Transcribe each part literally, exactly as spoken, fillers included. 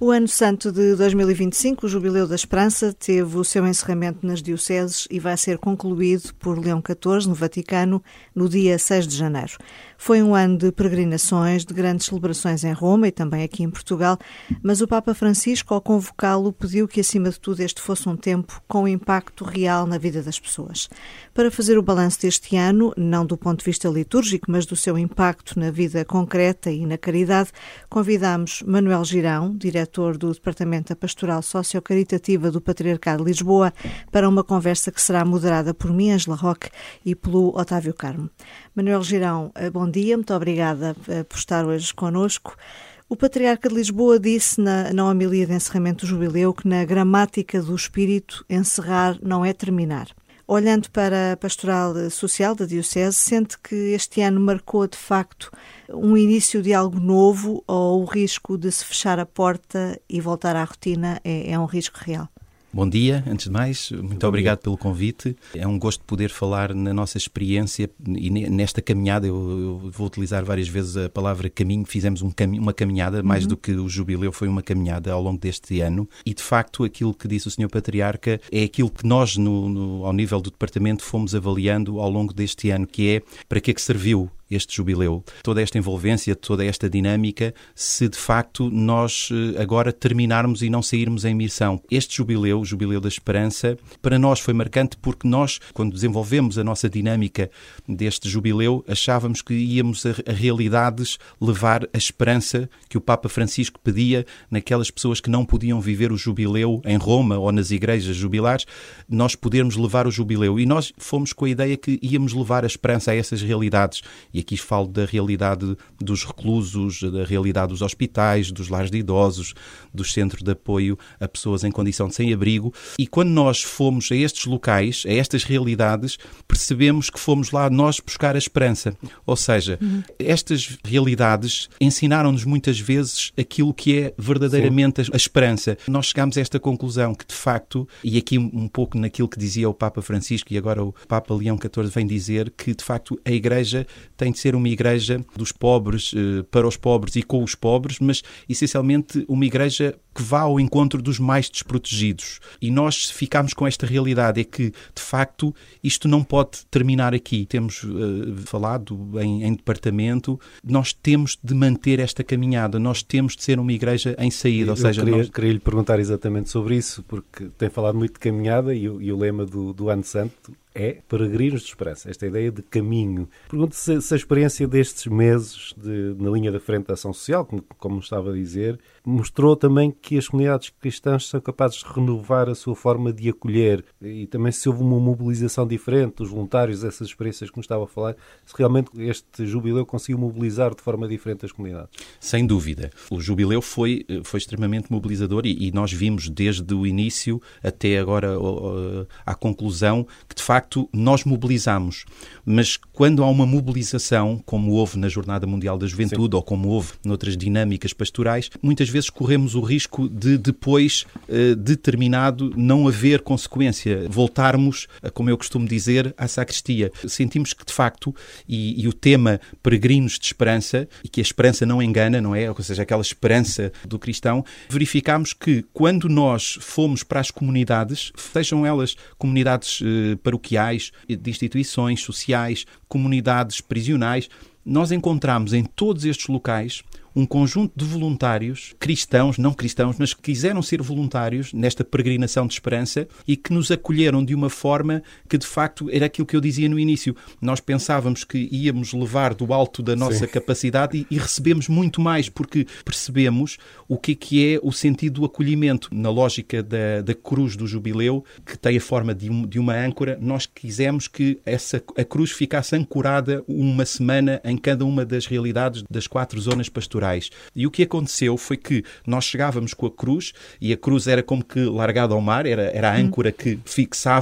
O Ano Santo de dois mil e vinte e cinco, o Jubileu da Esperança, teve o seu encerramento nas dioceses e vai ser concluído por Leão catorze, no Vaticano, no dia seis de janeiro. Foi um ano de peregrinações, de grandes celebrações em Roma e também aqui em Portugal, mas o Papa Francisco, ao convocá-lo, pediu que, acima de tudo, este fosse um tempo com impacto real na vida das pessoas. Para fazer o balanço deste ano, não do ponto de vista litúrgico, mas do seu impacto na vida concreta e na caridade, convidamos Manuel Girão, diretor do Departamento da Pastoral Socio-Caritativa do Patriarcado de Lisboa, para uma conversa que será moderada por mim, Ângela Roque, e pelo Otávio Carmo. Manuel Girão, bom dia, muito obrigada por estar hoje connosco. O Patriarca de Lisboa disse na, na homilia de encerramento do Jubileu que na gramática do Espírito encerrar não é terminar. Olhando para a pastoral social da Diocese, sente que este ano marcou de facto um início de algo novo ou o risco de se fechar a porta e voltar à rotina é, é um risco real? Bom dia, antes de mais, muito Bom obrigado dia. pelo convite. É um gosto poder falar na nossa experiência e nesta caminhada. Eu, eu vou utilizar várias vezes a palavra caminho. Fizemos um cami- uma caminhada, uhum. mais do que o Jubileu, foi uma caminhada ao longo deste ano. E, de facto, aquilo que disse o senhor Patriarca é aquilo que nós, no, no, ao nível do Departamento, fomos avaliando ao longo deste ano, que é para que é que serviu este jubileu, toda esta envolvência, toda esta dinâmica, se de facto nós agora terminarmos e não sairmos em missão. Este jubileu, o Jubileu da Esperança, para nós foi marcante porque nós, quando desenvolvemos a nossa dinâmica deste jubileu, achávamos que íamos a, a realidades levar a esperança que o Papa Francisco pedia naquelas pessoas que não podiam viver o jubileu em Roma ou nas igrejas jubilares, nós podermos levar o jubileu. E nós fomos com a ideia que íamos levar a esperança a essas realidades. E aqui falo da realidade dos reclusos, da realidade dos hospitais, dos lares de idosos, dos centros de apoio a pessoas em condição de sem-abrigo. E quando nós fomos a estes locais, a estas realidades, percebemos que fomos lá nós buscar a esperança. Ou seja, uhum. estas realidades ensinaram-nos muitas vezes aquilo que é verdadeiramente Sim. a esperança. Nós chegámos a esta conclusão que, de facto, e aqui um pouco naquilo que dizia o Papa Francisco e agora o Papa Leão catorze vem dizer, que, de facto, a Igreja tem de ser uma igreja dos pobres, para os pobres e com os pobres, mas essencialmente uma igreja que vá ao encontro dos mais desprotegidos. E nós ficámos com esta realidade, é que, de facto, isto não pode terminar aqui. Temos uh, falado em, em departamento, nós temos de manter esta caminhada, nós temos de ser uma igreja em saída. Ou Eu seja, queria, nós... queria lhe perguntar exatamente sobre isso, porque tem falado muito de caminhada e o, e o lema do, do Ano Santo é peregrinos de esperança, esta ideia de caminho. Pergunto se, se a experiência destes meses de, na linha da frente da ação social, como, como estava a dizer, mostrou também que as comunidades cristãs são capazes de renovar a sua forma de acolher e também se houve uma mobilização diferente dos voluntários, essas experiências que nos estava a falar, se realmente este jubileu conseguiu mobilizar de forma diferente as comunidades. Sem dúvida. O jubileu foi, foi extremamente mobilizador e, e nós vimos desde o início até agora uh, à conclusão que de facto nós mobilizamos, mas quando há uma mobilização, como houve na Jornada Mundial da Juventude Sim. ou como houve noutras dinâmicas pastorais, muitas vezes corremos o risco de depois, eh, determinado, não haver consequência, voltarmos, como eu costumo dizer, à sacristia. Sentimos que, de facto, e, e o tema peregrinos de esperança, e que a esperança não engana, não é? Ou seja, aquela esperança do cristão, verificámos que quando nós fomos para as comunidades, sejam elas comunidades eh, paroquiais, de instituições sociais, comunidades prisionais, nós encontramos em todos estes locais um conjunto de voluntários, cristãos, não cristãos, mas que quiseram ser voluntários nesta peregrinação de esperança e que nos acolheram de uma forma que, de facto, era aquilo que eu dizia no início. Nós pensávamos que íamos levar do alto da nossa Sim. capacidade e, e recebemos muito mais, porque percebemos o que é, que é o sentido do acolhimento. Na lógica da, da cruz do jubileu, que tem a forma de, um, de uma âncora, nós quisemos que essa, a cruz ficasse ancorada uma semana em cada uma das realidades das quatro zonas pastorais. E o que aconteceu foi que nós chegávamos com a cruz e a cruz era como que largada ao mar, era, era a âncora que fixava e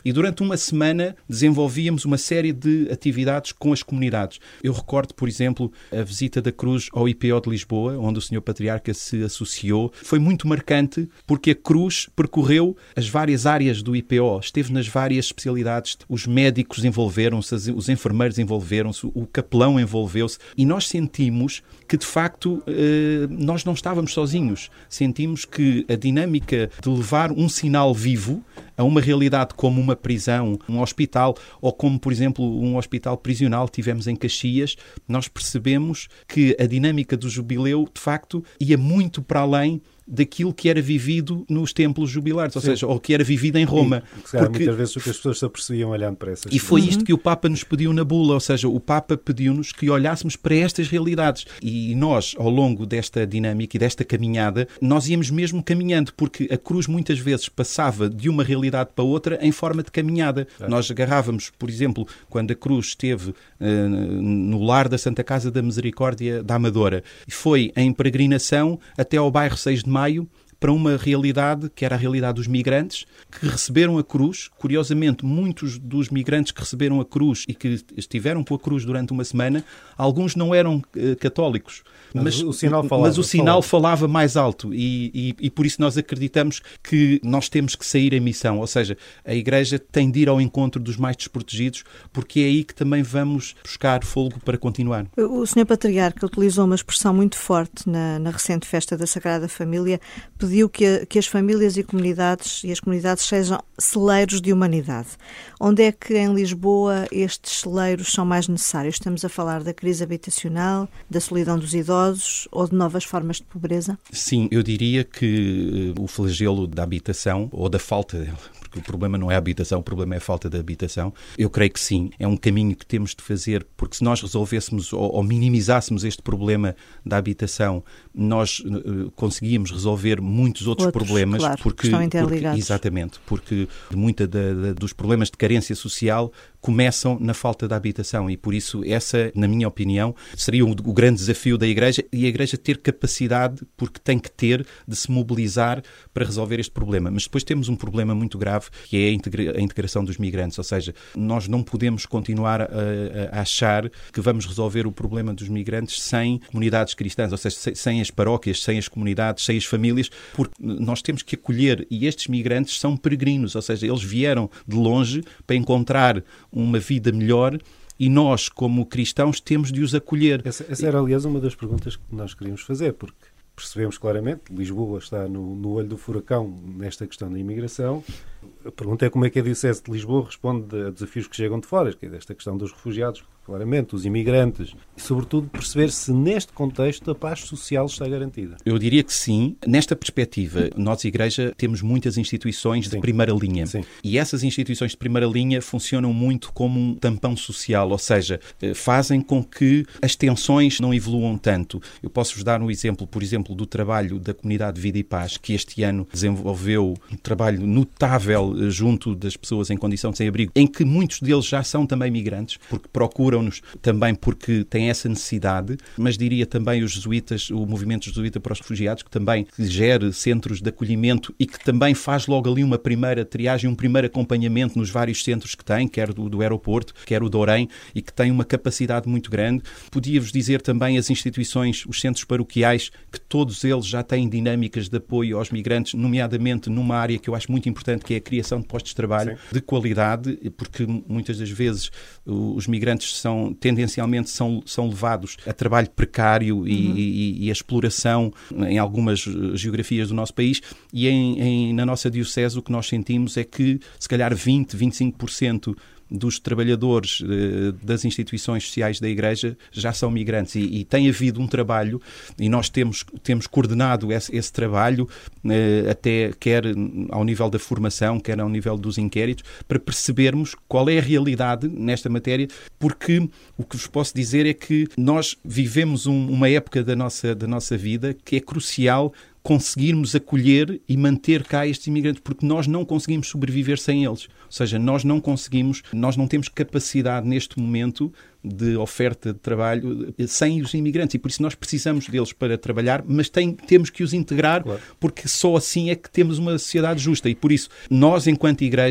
E durante uma semana desenvolvíamos uma série de atividades com as comunidades. Eu recordo, por exemplo, a visita da Cruz ao I P O de Lisboa, onde o senhor Patriarca se associou. Foi muito marcante porque a Cruz percorreu as várias áreas do I P O, esteve nas várias especialidades, os médicos envolveram-se, os enfermeiros envolveram-se, o capelão envolveu-se e nós sentimos que, de facto, nós não estávamos sozinhos. Sentimos que a dinâmica de levar um sinal vivo a uma realidade como uma prisão, um hospital, ou como, por exemplo, um hospital prisional que tivemos em Caxias, nós percebemos que a dinâmica do jubileu, de facto, ia muito para além daquilo que era vivido nos templos jubilares, ou Sim. seja, ou que era vivido em Roma. E, porque muitas vezes o que as pessoas se apercebiam olhando para essas E foi isto que o Papa nos pediu na bula, ou seja, o Papa pediu-nos que olhássemos para estas realidades. E nós, ao longo desta dinâmica e desta caminhada, nós íamos mesmo caminhando, porque a cruz muitas vezes passava de uma realidade para outra em forma de caminhada. É. Nós agarrávamos, por exemplo, quando a cruz esteve uh, no lar da Santa Casa da Misericórdia da Amadora, e foi em peregrinação até ao bairro seis de Maio, para uma realidade que era a realidade dos migrantes que receberam a cruz. Curiosamente, muitos dos migrantes que receberam a cruz e que estiveram com a cruz durante uma semana, alguns não eram uh, católicos. Mas, mas o sinal falava, mas o sinal falava. falava mais alto e, e, e por isso nós acreditamos que nós temos que sair em missão, ou seja, a Igreja tem de ir ao encontro dos mais desprotegidos, porque é aí que também vamos buscar fôlego para continuar. O senhor Patriarca utilizou uma expressão muito forte na, na recente festa da Sagrada Família, pediu que, a, que as famílias e comunidades e as comunidades sejam celeiros de humanidade. Onde é que em Lisboa estes celeiros são mais necessários? Estamos a falar da crise habitacional, da solidão dos idosos, ou de novas formas de pobreza? Sim, eu diria que uh, o flagelo da habitação, ou da falta dela, porque o problema não é a habitação, o problema é a falta de habitação, eu creio que sim, é um caminho que temos de fazer, porque se nós resolvêssemos ou, ou minimizássemos este problema da habitação, nós uh, conseguíamos resolver muitos outros, outros problemas. Claro, porque, estão interligados. Porque, exatamente, porque muitos dos problemas de carência social começam na falta de habitação e por isso essa, na minha opinião, seria o, o grande desafio da Igreja e a Igreja ter capacidade, porque tem que ter, de se mobilizar para resolver este problema. Mas depois temos um problema muito grave que é a, integra- a integração dos migrantes, ou seja, nós não podemos continuar a, a achar que vamos resolver o problema dos migrantes sem comunidades cristãs, ou seja, sem, sem as paróquias, sem as comunidades, sem as famílias, porque nós temos que acolher e estes migrantes são peregrinos, ou seja, eles vieram de longe para encontrar uma vida melhor e nós, como cristãos, temos de os acolher. Essa, essa era, aliás, uma das perguntas que nós queríamos fazer, porque percebemos claramente que Lisboa está no, no olho do furacão nesta questão da imigração. A pergunta é como é que a Diocese de Lisboa responde a desafios que chegam de fora, que é desta questão dos refugiados, claramente, os imigrantes, e, sobretudo, perceber se, neste contexto, a paz social está garantida. Eu diria que sim. Nesta perspectiva, nós, Igreja, temos muitas instituições sim. de primeira linha. Sim. E essas instituições de primeira linha funcionam muito como um tampão social, ou seja, fazem com que as tensões não evoluam tanto. Eu posso-vos dar um exemplo, por exemplo, do trabalho da Comunidade Vida e Paz, que este ano desenvolveu um trabalho notável junto das pessoas em condição de sem-abrigo, em que muitos deles já são também migrantes, porque procuram-nos também porque têm essa necessidade, mas diria também os jesuítas, o movimento jesuíta para os refugiados, que também gera centros de acolhimento e que também faz logo ali uma primeira triagem, um primeiro acompanhamento nos vários centros que tem, quer do, do aeroporto, quer o de Orém, e que tem uma capacidade muito grande. Podia-vos dizer também as instituições, os centros paroquiais, que todos eles já têm dinâmicas de apoio aos migrantes, nomeadamente numa área que eu acho muito importante, que é a criação de postos de trabalho Sim. de qualidade, porque muitas das vezes os migrantes são, tendencialmente são, são levados a trabalho precário e, uhum. e, e a exploração em algumas geografias do nosso país e em, em, na nossa diocese o que nós sentimos é que se calhar vinte, vinte e cinco por cento dos trabalhadores eh, das instituições sociais da Igreja já são migrantes e, e tem havido um trabalho e nós temos, temos coordenado esse, esse trabalho eh, até quer ao nível da formação, quer ao nível dos inquéritos, para percebermos qual é a realidade nesta matéria, porque o que vos posso dizer é que nós vivemos um, uma época da nossa, da nossa vida que é crucial conseguirmos acolher e manter cá estes imigrantes, porque nós não conseguimos sobreviver sem eles. Ou seja, nós não conseguimos, nós não temos capacidade neste momento de oferta de trabalho sem os imigrantes e por isso nós precisamos deles para trabalhar, mas tem, temos que os integrar, claro. Porque só assim é que temos uma sociedade justa e por isso nós, enquanto Igreja,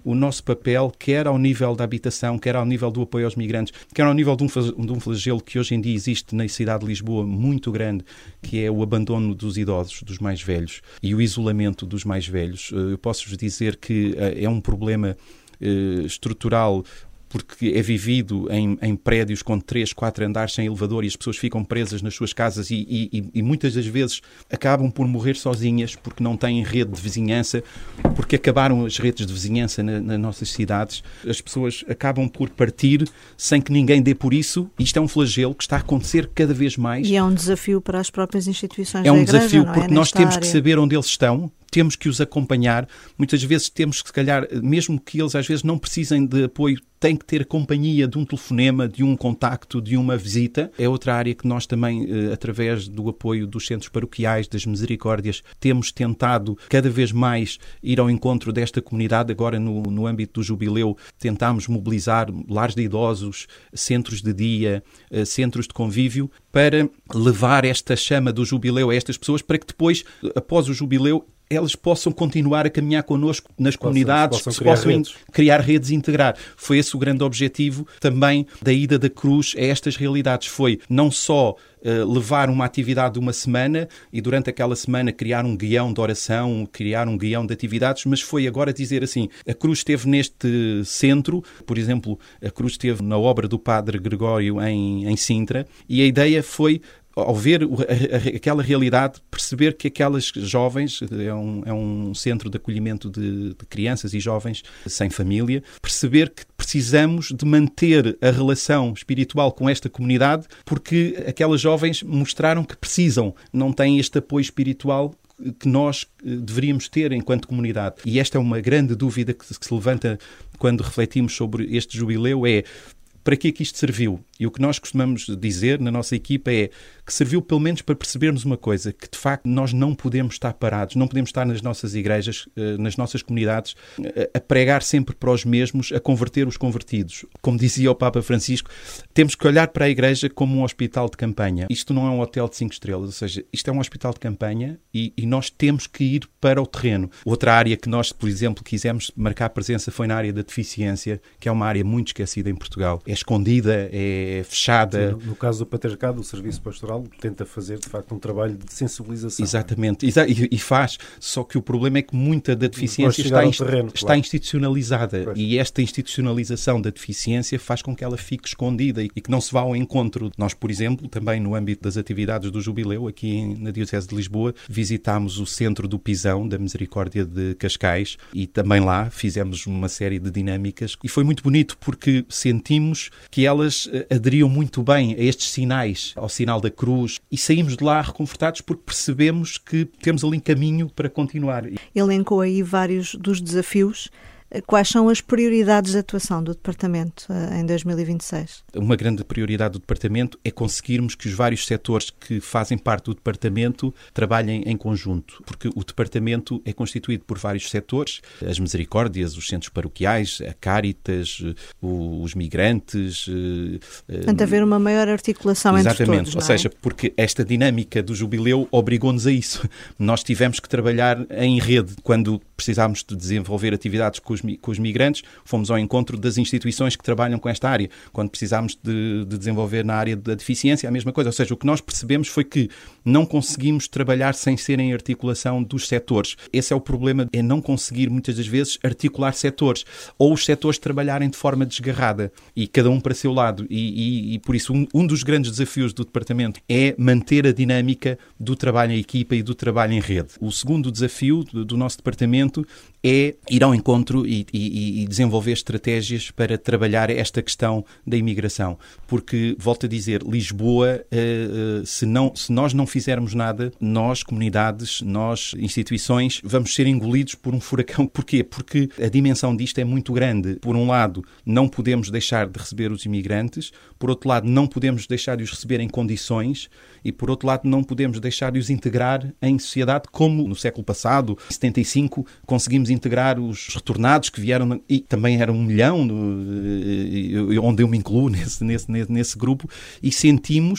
o nosso papel, quer ao nível da habitação, quer ao nível do apoio aos migrantes, quer ao nível de um, de um flagelo que hoje em dia existe na cidade de Lisboa muito grande, que é o abandono dos idosos, dos mais velhos, e o isolamento dos mais velhos. Eu posso-vos dizer que é um problema uh, estrutural, porque é vivido em, em prédios com três, quatro andares sem elevador e as pessoas ficam presas nas suas casas e, e, e muitas das vezes acabam por morrer sozinhas porque não têm rede de vizinhança, porque acabaram as redes de vizinhança na, nas nossas cidades. As pessoas acabam por partir sem que ninguém dê por isso. Isto é um flagelo que está a acontecer cada vez mais. E é um desafio para as próprias instituições é um da Igreja, desafio não é? Porque nós Nesta temos área. que saber onde eles estão, temos que os acompanhar. Muitas vezes temos que, se calhar, mesmo que eles às vezes não precisem de apoio, têm que ter a companhia de um telefonema, de um contacto, de uma visita. É outra área que nós também, através do apoio dos centros paroquiais, das misericórdias, temos tentado cada vez mais ir ao encontro desta comunidade. Agora, no, no âmbito do Jubileu, tentámos mobilizar lares de idosos, centros de dia, centros de convívio, para levar esta chama do Jubileu a estas pessoas, para que depois, após o Jubileu, elas possam continuar a caminhar connosco nas possam, comunidades, possam que criar, possam redes. criar redes e integrar. Foi esse o grande objetivo também da ida da Cruz a estas realidades. Foi não só uh, levar uma atividade de uma semana e durante aquela semana criar um guião de oração, criar um guião de atividades, mas foi agora dizer assim, a Cruz esteve neste centro, por exemplo, a Cruz esteve na obra do Padre Gregório em, em Sintra, e a ideia foi, ao ver aquela realidade, perceber que aquelas jovens, é um, é um centro de acolhimento de, de crianças e jovens sem família, perceber que precisamos de manter a relação espiritual com esta comunidade, porque aquelas jovens mostraram que precisam, não têm este apoio espiritual que nós deveríamos ter enquanto comunidade. E esta é uma grande dúvida que se levanta quando refletimos sobre este jubileu, é: para que é que isto serviu? E o que nós costumamos dizer na nossa equipa é que serviu pelo menos para percebermos uma coisa, que de facto nós não podemos estar parados, não podemos estar nas nossas igrejas, nas nossas comunidades, a pregar sempre para os mesmos, a converter os convertidos. Como dizia o Papa Francisco, temos que olhar para a igreja como um hospital de campanha. Isto não é um hotel de cinco estrelas, ou seja, isto é um hospital de campanha e, e nós temos que ir para o terreno. Outra área que nós, por exemplo, quisemos marcar presença foi na área da deficiência, que é uma área muito esquecida em Portugal. É escondida, é fechada. Sim, no, no caso do patriarcado, o Serviço Pastoral tenta fazer, de facto, um trabalho de sensibilização. Exatamente, e, e faz, só que o problema é que muita da deficiência está, inst terreno, está claro. institucionalizada, Pois. E esta institucionalização da deficiência faz com que ela fique escondida e, e que não se vá ao encontro. Nós, por exemplo, também no âmbito das atividades do Jubileu, aqui em, na Diocese de Lisboa, visitámos o Centro do Pisão, da Misericórdia de Cascais, e também lá fizemos uma série de dinâmicas, e foi muito bonito porque sentimos que elas aderiam muito bem a estes sinais, ao sinal da cruz, e saímos de lá reconfortados porque percebemos que temos ali caminho para continuar. Elencou aí vários dos desafios. Quais são as prioridades de atuação do Departamento em dois mil e vinte e seis? Uma grande prioridade do Departamento é conseguirmos que os vários setores que fazem parte do Departamento trabalhem em conjunto, porque o Departamento é constituído por vários setores, as misericórdias, os centros paroquiais, a Cáritas, os migrantes. Portanto, haver uma maior articulação Exatamente, entre todos, ou não é? seja, porque esta dinâmica do Jubileu obrigou-nos a isso. Nós tivemos que trabalhar em rede. Quando precisámos de desenvolver atividades com os, com os migrantes, fomos ao encontro das instituições que trabalham com esta área. Quando precisámos de, de desenvolver na área da deficiência, a mesma coisa. Ou seja, o que nós percebemos foi que não conseguimos trabalhar sem ser em articulação dos setores. Esse é o problema, é não conseguir muitas das vezes articular setores, ou os setores trabalharem de forma desgarrada e cada um para seu lado. E, e, e por isso um, um dos grandes desafios do Departamento é manter a dinâmica do trabalho em equipa e do trabalho em rede. O segundo desafio do, do nosso Departamento é ir ao encontro e, e, e desenvolver estratégias para trabalhar esta questão da imigração. Porque, volto a dizer, Lisboa, uh, uh, se, não, se nós não fizermos nada, nós, comunidades, nós, instituições, vamos ser engolidos por um furacão. Porquê? Porque a dimensão disto é muito grande. Por um lado, não podemos deixar de receber os imigrantes, por outro lado, não podemos deixar de os receber em condições e, por outro lado, não podemos deixar de os integrar em sociedade, como no século passado, em setenta e cinco, conseguimos integrar os retornados que vieram, e também era um milhão, onde eu me incluo nesse, nesse, nesse grupo, e sentimos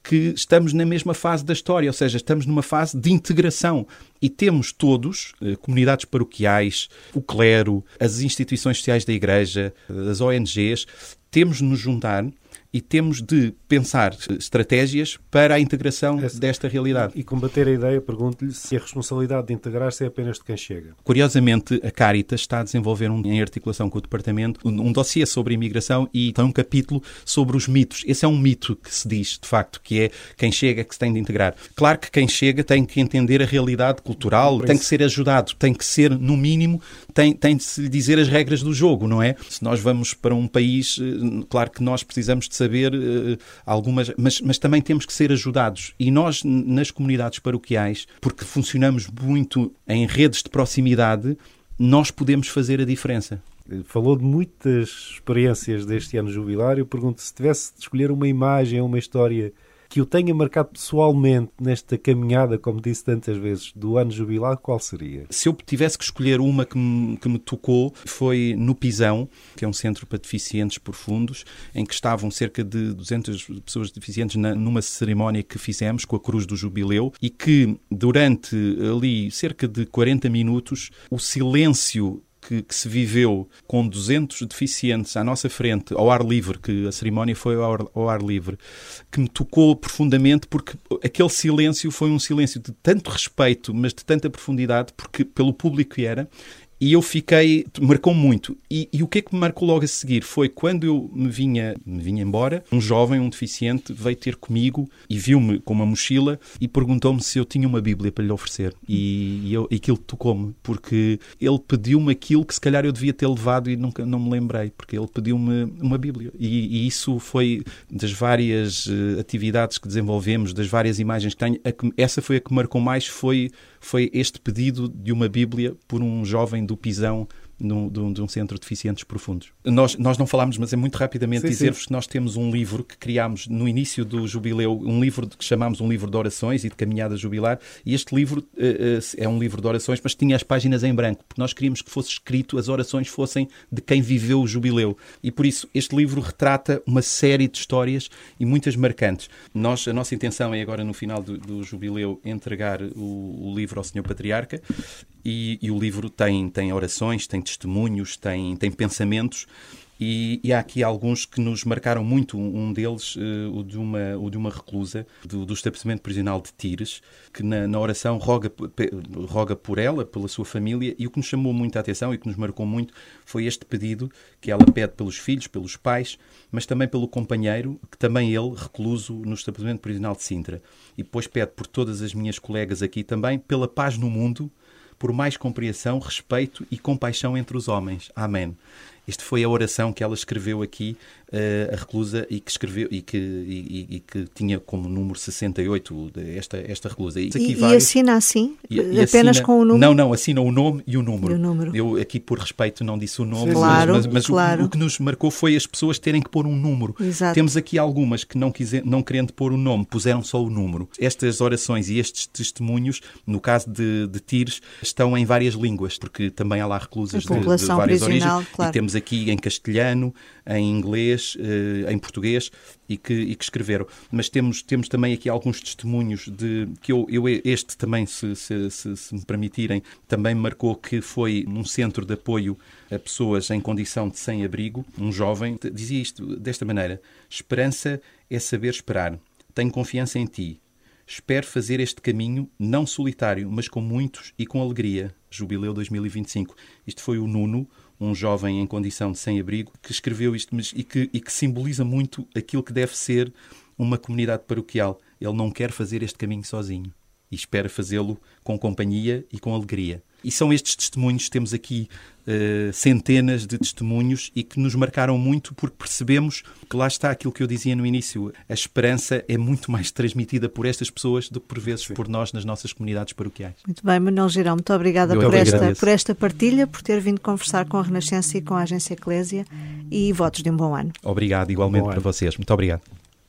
que estamos na mesma fase da história, ou seja, estamos numa fase de integração e temos todos, comunidades paroquiais, o clero, as instituições sociais da Igreja, as O N Gs, temos de nos juntar e temos de pensar estratégias para a integração Essa, desta realidade. E combater a ideia, pergunto-lhe se a responsabilidade de integrar-se é apenas de quem chega. Curiosamente, a Caritas está a desenvolver, um, em articulação com o Departamento, um, um dossiê sobre a imigração e tem um capítulo sobre os mitos. Esse é um mito que se diz, de facto, que é quem chega que se tem de integrar. Claro que quem chega tem que entender a realidade cultural, tem que ser ajudado, tem que ser, no mínimo, tem, tem de se lhe dizer as regras do jogo, não é? Se nós vamos para um país, claro que nós precisamos de saber uh, algumas, mas, mas também temos que ser ajudados. E nós, nas comunidades paroquiais, porque funcionamos muito em redes de proximidade, nós podemos fazer a diferença. Falou de muitas experiências deste ano jubilário. Pergunto se tivesse de escolher uma imagem ou uma história que o tenha marcado pessoalmente nesta caminhada, como disse tantas vezes, do ano jubilar, qual seria? Se eu tivesse que escolher uma que me, que me tocou, foi no Pisão, que é um centro para deficientes profundos, em que estavam cerca de duzentas pessoas deficientes na, numa cerimónia que fizemos com a Cruz do Jubileu e que durante ali cerca de quarenta minutos o silêncio Que, que se viveu com duzentos deficientes à nossa frente, ao ar livre, que a cerimónia foi ao ar, ao ar livre, que me tocou profundamente, porque aquele silêncio foi um silêncio de tanto respeito, mas de tanta profundidade, porque pelo público que era, e eu fiquei, marcou muito. E, e o que é que me marcou logo a seguir foi quando eu me vinha, me vinha embora, um jovem, um deficiente, veio ter comigo e viu-me com uma mochila e perguntou-me se eu tinha uma Bíblia para lhe oferecer. E, e, eu, e aquilo tocou-me, porque ele pediu-me aquilo que se calhar eu devia ter levado e nunca não me lembrei, porque ele pediu-me uma Bíblia. E, e isso foi das várias uh, atividades que desenvolvemos, das várias imagens que tenho, a que, essa foi a que marcou mais, foi, foi este pedido de uma Bíblia por um jovem do Pisão, no, de, um, de um centro de deficientes profundos. Nós, nós não falámos, mas é muito rapidamente dizer-vos que nós temos um livro que criámos no início do jubileu, um livro que chamámos um livro de orações e de caminhada jubilar, e este livro uh, uh, é um livro de orações, mas tinha as páginas em branco, porque nós queríamos que fosse escrito, as orações fossem de quem viveu o jubileu. E por isso, este livro retrata uma série de histórias e muitas marcantes. Nós, a nossa intenção é agora, no final do, do jubileu, entregar o, o livro ao senhor Patriarca, e, e o livro tem, tem orações, tem testemunhos, tem, tem pensamentos, e, e há aqui alguns que nos marcaram muito. Um deles, uh, o, de uma, o de uma reclusa do, do estabelecimento prisional de Tires, que na, na oração roga, pe, roga por ela, pela sua família, e o que nos chamou muito a atenção e que nos marcou muito foi este pedido que ela pede pelos filhos, pelos pais, mas também pelo companheiro, que também ele, recluso no estabelecimento prisional de Sintra. E depois pede por todas as minhas colegas aqui também, pela paz no mundo, por mais compreensão, respeito e compaixão entre os homens. Amém. Esta foi a oração que ela escreveu aqui, uh, a reclusa, e que escreveu e que, e, e que tinha como número sessenta e oito esta, esta reclusa. E, e, vários... e assina assim? E, e apenas assina... com o número? Não, não, assina o nome e o número. E o número. Eu aqui, por respeito, não disse o nome, claro, mas, mas, mas claro. o, o que nos marcou foi as pessoas terem que pôr um número. Exato. Temos aqui algumas que, não, quiser, não querendo pôr o nome, puseram só o número. Estas orações e estes testemunhos, no caso de, de Tires, estão em várias línguas, porque também há lá reclusas de, de várias origens. Claro. E temos aqui em castelhano, em inglês, em português, e que, e que escreveram. Mas temos, temos também aqui alguns testemunhos de que eu, eu este também, se, se, se, se me permitirem, também marcou, que foi num centro de apoio a pessoas em condição de sem-abrigo. Um jovem dizia isto desta maneira: esperança é saber esperar. Tenho confiança em ti. Espero fazer este caminho não solitário, mas com muitos e com alegria. Jubileu dois mil e vinte e cinco. Isto foi o Nuno, um jovem em condição de sem-abrigo, que escreveu isto, mas, e, que, e que simboliza muito aquilo que deve ser uma comunidade paroquial. Ele não quer fazer este caminho sozinho e espera fazê-lo com companhia e com alegria. E são estes testemunhos, temos aqui uh, centenas de testemunhos, e que nos marcaram muito, porque percebemos que lá está aquilo que eu dizia no início: a esperança é muito mais transmitida por estas pessoas do que por vezes Sim. por nós nas nossas comunidades paroquiais. Muito bem, Manuel Girão, muito obrigada por esta, por esta partilha, por ter vindo conversar com a Renascença e com a Agência Eclésia, e votos de um bom ano. Obrigado, igualmente para vocês. Muito obrigado.